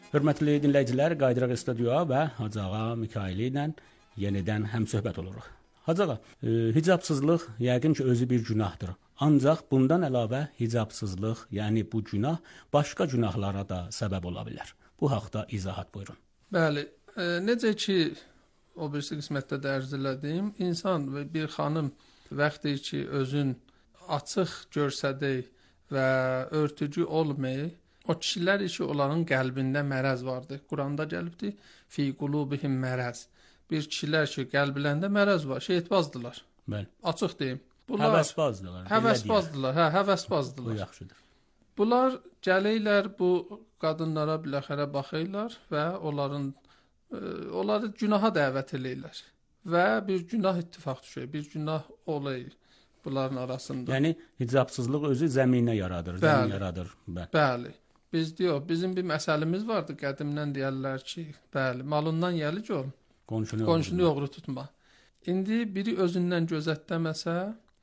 Hörmətli dinləyicilər, qayıdırıq studiyaya və Hacı ağa Mikaili ilə yenidən həmsöhbət oluruq. Hacı ağa, hicabsızlıq yəqin ki özü bir günahdır. Ancaq bundan əlavə hicabsızlıq, yəni bu günah başqa günahlara da səbəb ola bilər. Bu haqda izahat buyurun. Bəli, necə ki o birisi qismətdə də ərz elədim, insan və bir xanım vaxtı ki özün açıq görsədi və örtücü olmayı, o kişilər ki onların qəlbində mərəz vardı. Quranda gəlibdi, fi qulubihim mərəz. Bir kişilər ki qəlblərində mərəz var, şeytbazdılar. Bəli. Açıq deyim. Həvəsbazdılar. Həvəsbazdılar. Bu yaxşıdır. Bunlar gəlirlər bu qadınlara biləxərə baxırlar və onları günaha dəvət edirlər. Və bir günah ittifaq düşür, bir günah olayı bunların arasında. Yəni hicabsızlıq özü zəminə yaradır, zəmin yaradır. Bəli. Bizim bir məsəlimiz vardı, qədimdən deyərlər ki, bəli, malından yəli gör, qonşunu oğru tutma. İndi biri özündən gözətləməsə,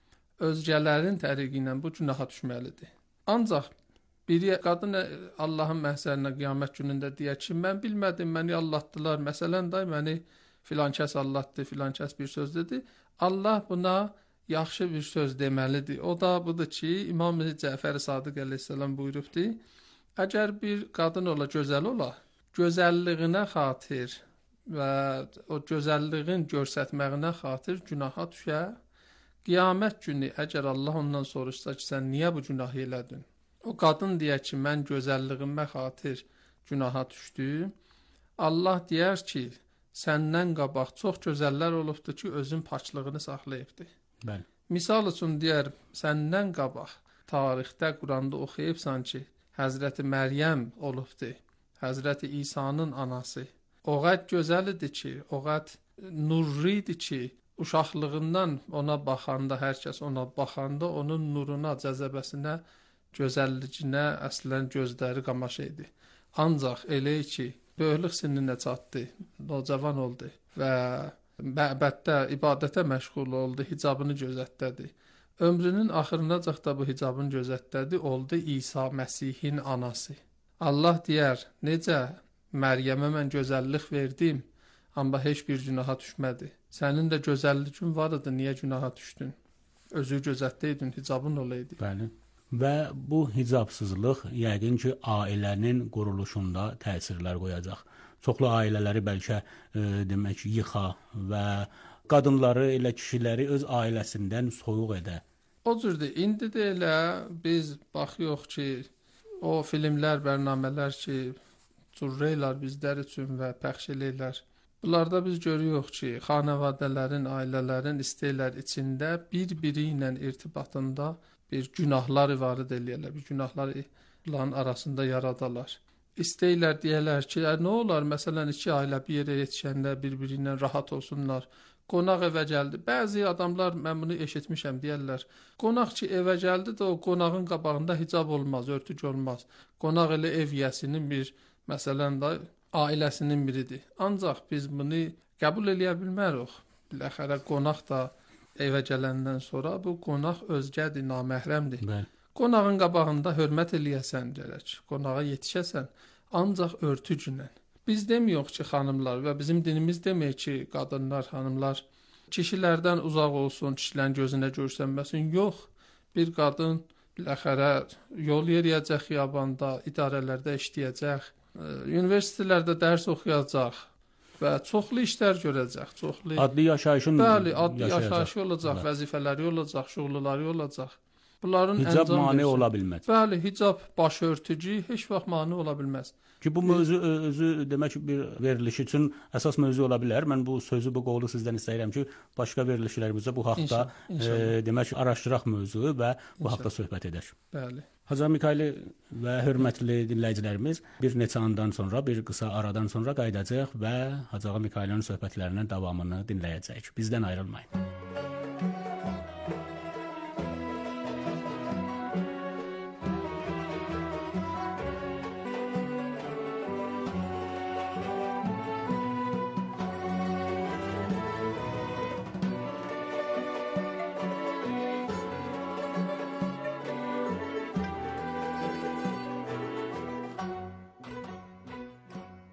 özgələrin təriqi ilə bu günaha düşməlidir. Ancaq biri qadın Allahın məhzərinə qiyamət günündə deyər ki, mən bilmədim, məni allatdılar, məsələn də məni filan kəs allatdı, filan kəs bir söz dedi. Allah buna yaxşı bir söz deməlidir. O da budur ki, İmam Cəfər Sadiq əleyhissalam buyurubdu, əgər bir qadın ola, gözəl ola, gözəlliyinə xatir və o gözəlliyin göstərməyinə xatir günaha düşə, qiyamət günü əgər Allah ondan soruşsa ki, sən niyə bu günahı elədin? O qadın deyər ki, mən gözəlliyimə xatir günaha düşdüm. Allah deyər ki, səndən qabaq çox gözəllər olubdu ki, özün paklığını saxlayıbdı. Bəli. Misal üçün deyər, səndən qabaq tarixdə Quranda oxuyubsan ki, Həzrəti Məryəm olubdu, Həzrəti İsa'nın anası. O qədər gözəl idi ki, o qədər nurlu idi ki, uşaqlığından ona baxanda, hər kəs ona baxanda onun nuruna, cəzəbəsinə, gözəlliyinə əslən gözləri qamaşa idi. Ancaq elə ki, böyüklük sinninə çatdı, nocavan oldu və məbəddə, ibadətə məşğul oldu, hicabını gözətlədi. Ömrünün axırınacaq da bu hicabını gözətlədi, oldu İsa Məsihin anası. Allah deyər, necə Məryəmə mən gözəllik verdim, amma heç bir günaha düşmədi. Sənin də gözəlliyin var idi, niyə günaha düşdün? Özü gözətləydin, hicabın olaydı. Bəli. Və bu hicabsızlıq yəqin ki, ailənin quruluşunda təsirlər qoyacaq. Çoxlu ailələri bəlkə demək yıxa və qadınları elə kişiləri öz ailəsindən soyuq edə. O cürdür. İndi də elə biz baxıyoruz ki, o filmlər, bərnamələr ki, çürrəylər bizlər üçün və pəxş eləyirlər. Bunlarda biz görüyoruz ki, xanavadələrin, ailələrin istəklər içində bir-biri ilə irtibatında bir günahlar varid eləyirlər, bir günahların arasında yaradarlar. İstəklər deyirlər ki, nə olar, məsələn, iki ailə bir yerə yetişəndə bir-biri ilə rahat olsunlar. Qonaq evə gəldi. Bəzi adamlar, mən bunu eşitmişəm, deyirlər, qonaq ki evə gəldi də o qonağın qabağında hicab olmaz, örtük olmaz. Qonaq elə ev yəsinin bir, məsələn də ailəsinin biridir. Ancaq biz bunu qəbul eləyə bilmərik. Biləxərə qonaq da evə gələndən sonra bu qonaq özgədir, naməhrəmdir. Bəli. Qonağın qabağında hörmət eləyəsən gərək, qonağa yetişəsən, ancaq örtücünlə. Biz demiyoruz ki, xanımlar və bizim dinimiz demir ki, qadınlar, xanımlar kişilərdən uzaq olsun, kişilərin gözünə görsənməsin. Yox, bir qadın biləxərə yol yeriyəcək xiyabanda, idarələrdə işləyəcək, universitetlərdə dərs oxuyacaq və çoxlu işlər görəcək. Adli yaşayışın bəli, adli yaşayışı olacaq, vəzifələri olacaq, şuğluları olacaq. Bunların hicab mane ola bilməz. Bəli, hicab başörtücü heç vaxt mane ola bilməz. Ki bu mövzu özü demək bir veriliş üçün əsas mövzu ola bilər. Mən bu sözü, bu qovlu sizdən istəyirəm ki, başqa verilişlərimizdə bu haqda demək araşdıraq mövzunu və bu haqda söhbət edək. Bəli. Hacı Mikaili və hörmətli dinləyicilərimiz bir neçə andan sonra, bir qısa aradan sonra qayıdacaq və Hacı Mikailinin söhbətlərinin davamını dinləyəcəyik. Bizdən ayrılmayın.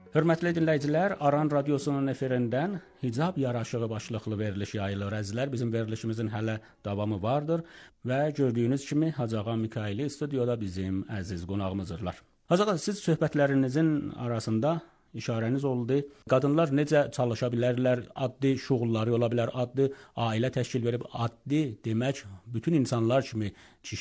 Hörmətli dinləyicilər, Aran Radiosunun efirindən Hicab yaraşığı başlıqlı veriliş yayılır. Əzizlər, bizim verilişimizin hələ davamı vardır və gördüyünüz kimi Hacı Ağa Mikaili studiyada bizim əziz qonağımızdırlar. Hacı Ağa, siz söhbətlərinizin arasında işarəniz oldu. Qadınlar necə çalışa bilərlər, addi şuğulları ola bilər, addi ailə təşkil verib, addi demək, bütün insanlar kimi,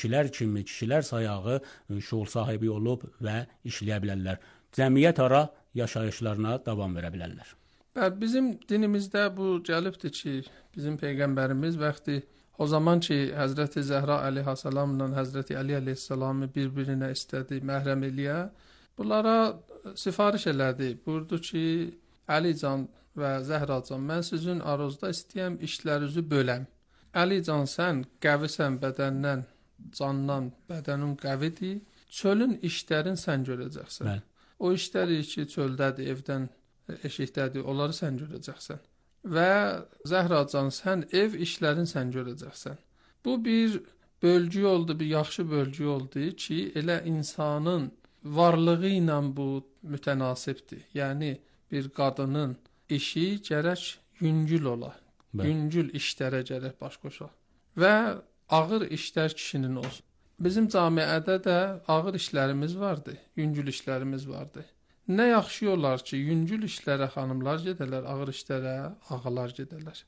kişilər sayağı şuğul sahibi olub və işləyə bilərlər. Cəmiyyət ara yaşayışlarına davam verə bilərlər. Bizim dinimizdə bu gəlibdir ki, bizim Peyğəmbərimiz vaxtı o zaman ki, Həzrəti Zəhra əleyhissalamla Həzrəti Əli əleyhissalamı bir-birinə istədi, məhrəm eləyə, bunlara sifariş elədi. Buyurdu ki, Əlican və Zəhracan, mən sizin aranızda istəyəm işlərinizi böləm. Əlican, sən qəvisən bədəndən, candan, bədənin qəvidir. Çölün işlərin sən görəcəksən. Bəli. O işləri ki, çöldədir, evdən, eşikdədir, onları sən görəcəksən. Və Zəhracan, sən ev işlərini sən görəcəksən. Bu bir bölgü oldu, bir yaxşı bölgü oldu ki, elə insanın varlığı ilə bu mütənasibdir. Yəni, bir qadının işi gərək yüngül ola, yüngül işlərə gərək baş qoşa və ağır işlər kişinin olsun. Bizim camiədə də ağır işlərimiz vardı, yüngül işlərimiz vardı. Nə yaxşı olar ki, yüngül işlərə xanımlar gedərlər, ağır işlərə ağalar gedərlər.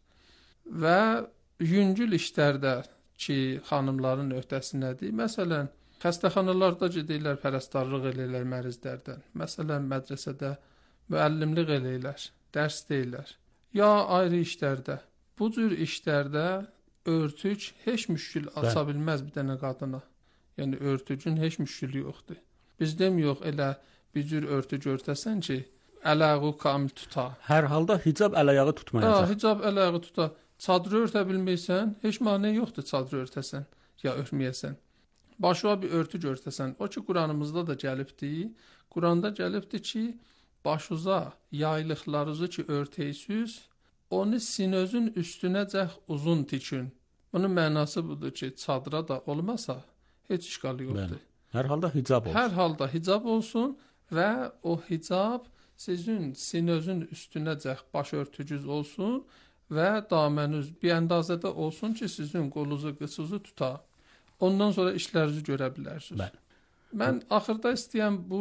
Və yüngül işlərdə ki, xanımların öhdəsinədir. Məsələn, xəstəxanalarda gedirlər, pərəstarlıq eləyirlər mərizlərdən. Məsələn, mədrəsədə müəllimlik eləyirlər, dərs deyirlər. Ya ayrı işlərdə. Bu cür işlərdə örtük heç müşkül aça bilməz bir dənə qadına. Yəni, örtücün heç müşkülü yoxdur. Biz demiyox, elə bir cür örtüc örtəsən ki, əl-ayağı kamil tuta. Hər halda hicab əl-ayağı tutmayacaq. Hicab əl-ayağı tuta. Çadırı örtə bilməysən, heç mane yoxdur çadırı örtəsən, ya örtməyəsən. Başına bir örtüc örtəsən. O ki, Quranımızda da gəlibdir. Quranda gəlibdir ki, başuza yaylıqlarınızı ki, örtəysiniz, onu sinözün üstünəcək uzun tikün. Bunun mənası budur ki, çadıra da olmasa, heç işgalı yoxdur. Hər halda hicab olsun. Hər halda hicab olsun və o hicab sizin sinözün üstünəcək baş örtücüz olsun və daməniz bir əndazədə olsun ki, sizin qolunuzu, qıçınızı tuta. Ondan sonra işlərinizi görə bilərsiniz. Bəli. Mən axırda istəyəm bu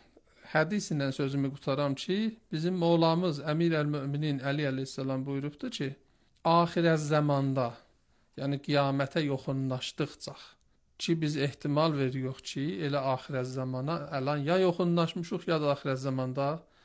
hədislə sözümü qutaram ki, bizim Mövlamız Əmir əl-Möminin Əli əleyhissalam buyurubdur ki, axirət zamanda, yəni qiyamətə yaxınlaşdıqca ki, biz ehtimal veririk ki, elə axirət zamana əlan ya yaxınlaşmışıq, ya da axirət zamanda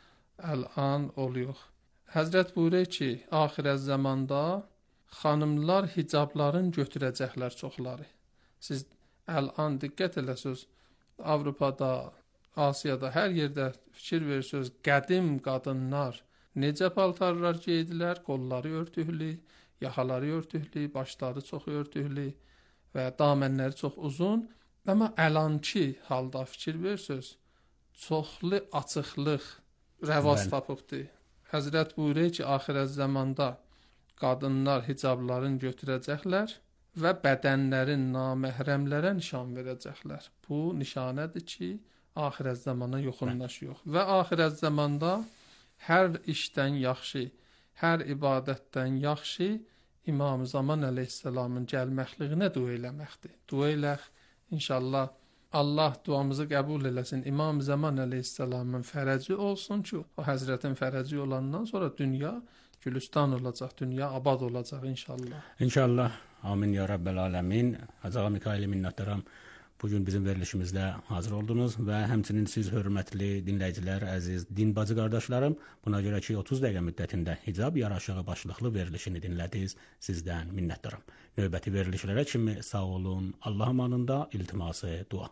əlan oluyor. Həzrət buyurur ki, axirət zamanda xanımlar hicabların götürəcəklər çoxları. Siz əlan diqqət eləsiniz, Avropada, Asiyada, hər yerdə fikir verirsiniz, qədim qadınlar necə paltarlar geydilər, qolları örtüklü, yaxaları örtüklü, başları çox örtüklü və damənləri çox uzun, amma əlanki halda fikir verirsiniz, çoxlu açıqlıq rəvaz tapıbdır. Həzrət buyurur ki, axirət zamanda qadınlar hicabların götürəcəklər və bədənlərin naməhrəmlərə nişan verəcəklər. Bu nişanədir ki, axirət zamana yaxınlaşıyor. Və axirət zamanda hər işdən yaxşı, hər ibadətdən yaxşı İmam-ı Zaman əleyhissalamın gəlməkliğinə dua eləməkdir. Dua eləx, inşallah Allah duamızı qəbul eləsin. İmam-ı Zaman əleyhissalamın fərəci olsun ki, o Həzrətin fərəci olandan sonra dünya gülüstan olacaq, dünya abad olacaq inşallah. İnşallah, amin ya Rabbel aləmin. Hacı Ağa Mikaili minnətdaram. Bugün bizim verilişimizdə hazır oldunuz və həmçinin siz hörmətli dinləyicilər, əziz din bacı qardaşlarım, buna görə ki 30 dəqiqə müddətində hicab yaraşığı başlıqlı verilişini dinlədiniz, sizdən minnətdaram. Növbəti verilişlərə kimi sağ olun, Allah amanında, iltiması dua.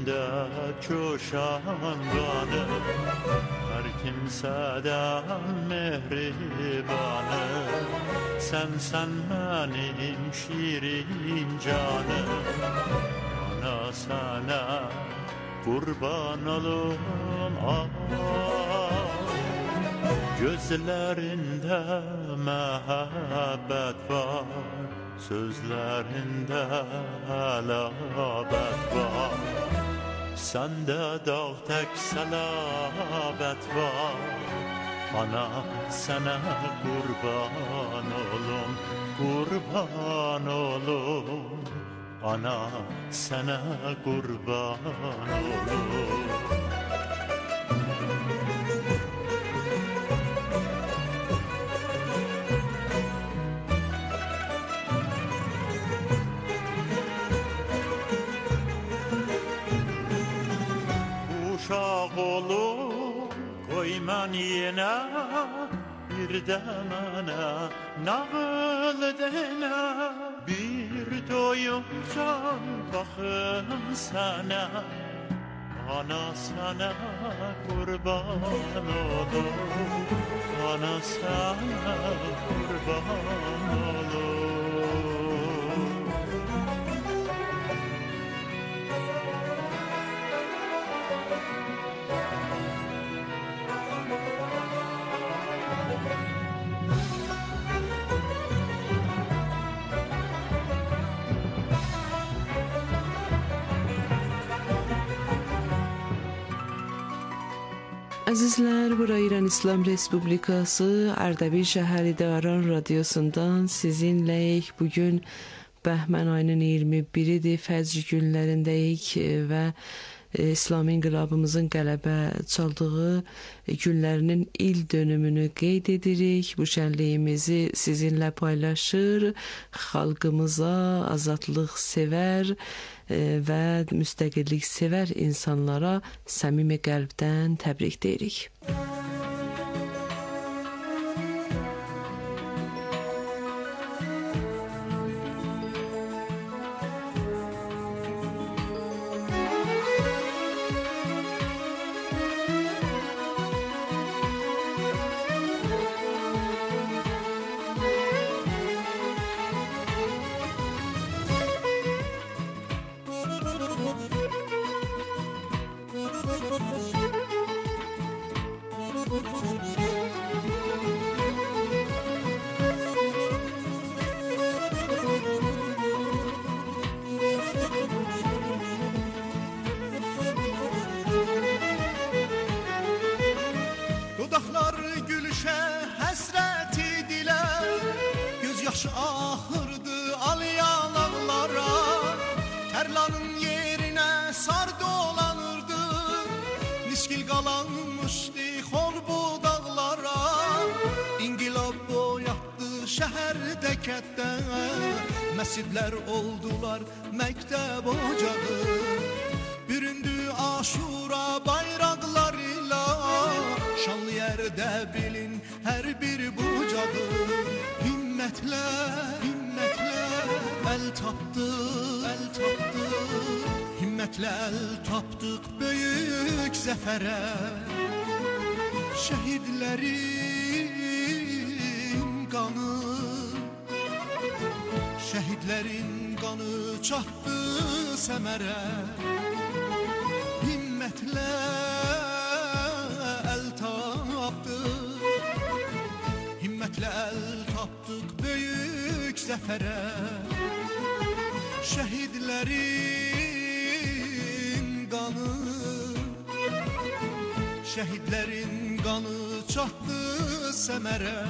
içimde coşanganım, her kimseden mehribanım. Sen benim şirin canım, ana sana kurban olum. Gözlerinde mehabbet var, sözlerinde alabet var. Sende dağ tek selabet var. Ana sana kurban olum, kurban olum. Ana sana kurban olum. Uşaq olub qoy mən yenə bir də mənə nağıl denə, bir doyum can baxım sənə, ana sənə qurban olum, ana sənə qurban olum. Əzizlər, bura İran İslam Respublikası Ərdəbil şəhərində Aran radiosundan sizinləyik. Bugün Bəhmən ayının 21-idir, fəcr günlərindəyik və İslami inqilabımızın qələbə çaldığı günlərinin il dönümünü qeyd edirik. Bu şənliyimizi sizinlə paylaşır, xalqımıza azadlıq sevər və müstəqillik sevər insanlara səmimi qəlbdən təbrik deyirik. Məscidlər oldular məktəb ocağı, büründü aşura bayraqlarıyla, şanlı yerdə bilin hər bir bucağı. Himmətlər, himmətlər əl tapdıq, himmətlə əl tapdıq böyük zəfərə. Şəhidlərin qanı, şəhidlərin qanı çatdı səmərə. Himmətlə əl tapdıq, himmətlə əl tapdıq böyük zəfərə. Şəhidlərin qanı, şəhidlərin qanı çatdı səmərə.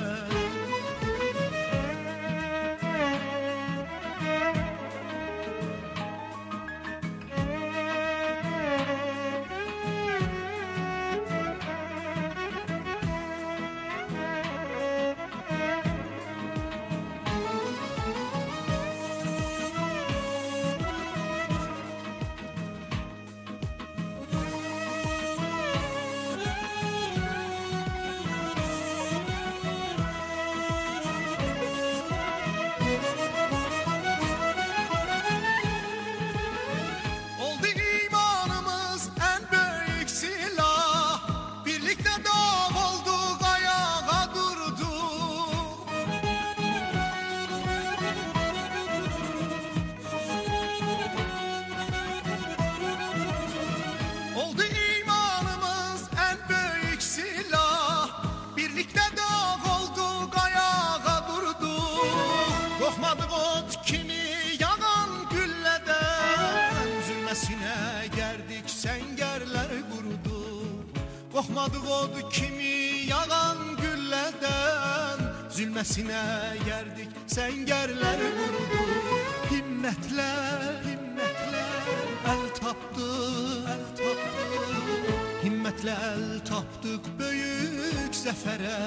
gəldik səngərlər qurudu. Qorxmadıq od kimi yağan güllədən, zülməsinə yerdik səngərlər qurudu. Himmətlər əl tapdıq, himmətlə əl tapdıq böyük zəfərə.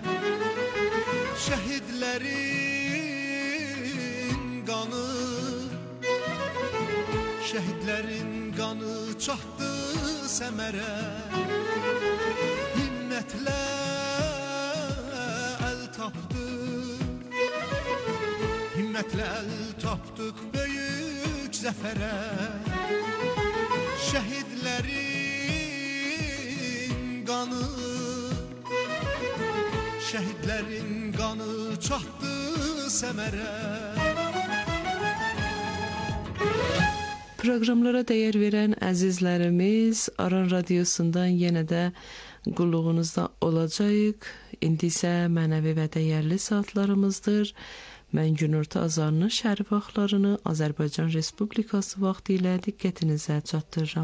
Şəhidlərin qanı çatdı səmərə. Himmətlə əl tapdıq, himmətlə əl tapdıq böyük zəfərə. Şəhidlərin qanı çatdı səmərə. Proqramlara dəyər verən əzizlərimiz, Aran Radiosundan yenə də qulluğunuzda olacağıq. İndi isə mənəvi və dəyərli saatlarımızdır. Mən günorta azanının şərif vaxtlarını Azərbaycan Respublikası vaxtı ilə diqqətinizə çatdırıram.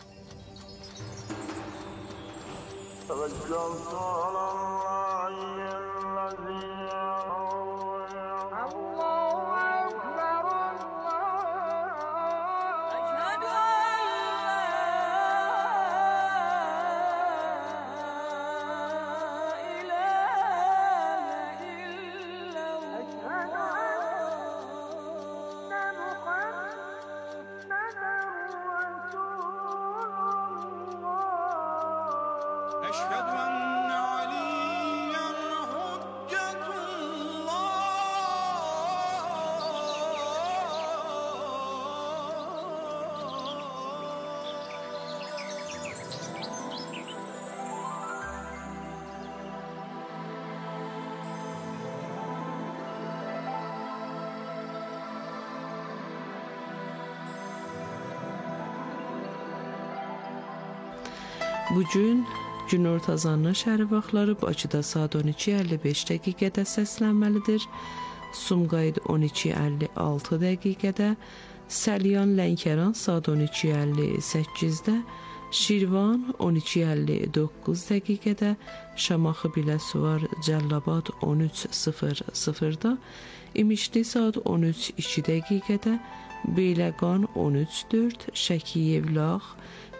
Bugün günorta azanının şərif vaxtları Bakıda saat 12:55 dəqiqədə səslənməlidir. Sumqayıt 12:56 dəqiqədə, Səlyan Lənkəran saat 12:58-də, Şirvan 12:59 dəqiqədə, Şamaxı Biləsuvar Cəllabad 13:00-da, İmişli saat 13:02 dəqiqədə, Beyləqan 13:04, Şəki Yevlax